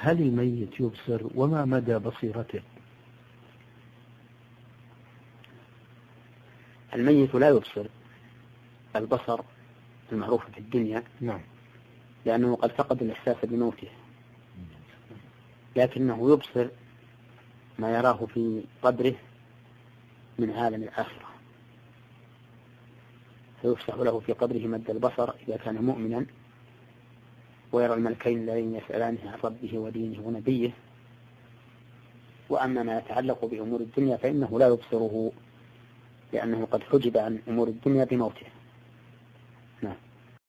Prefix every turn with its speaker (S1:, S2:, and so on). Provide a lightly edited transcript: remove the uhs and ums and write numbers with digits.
S1: هل الميت يبصر وما مدى بصيرته؟
S2: الميت لا يبصر البصر المعروف في الدنيا،
S1: نعم،
S2: لأنه قد فقد الإحساس بموته، لكنه يبصر ما يراه في قبره من عالم الآخرة، فيفسح له في قبره مد البصر إذا كان مؤمنا، ويرى الملكين الذين يسألانه عن ربه ودينه ونبيه. وأما ما يتعلق بأمور الدنيا فإنه لا يبصره، لأنه قد حجب عن أمور الدنيا بموته.